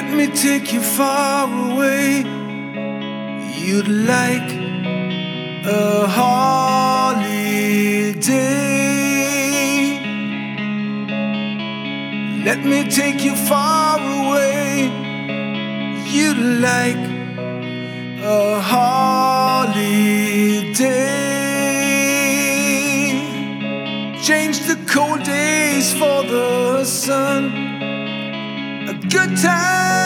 Let me take you far away. You'd like a holiday. Let me take you far away. You'd like a holiday. Change the cold days for the sun. A good time.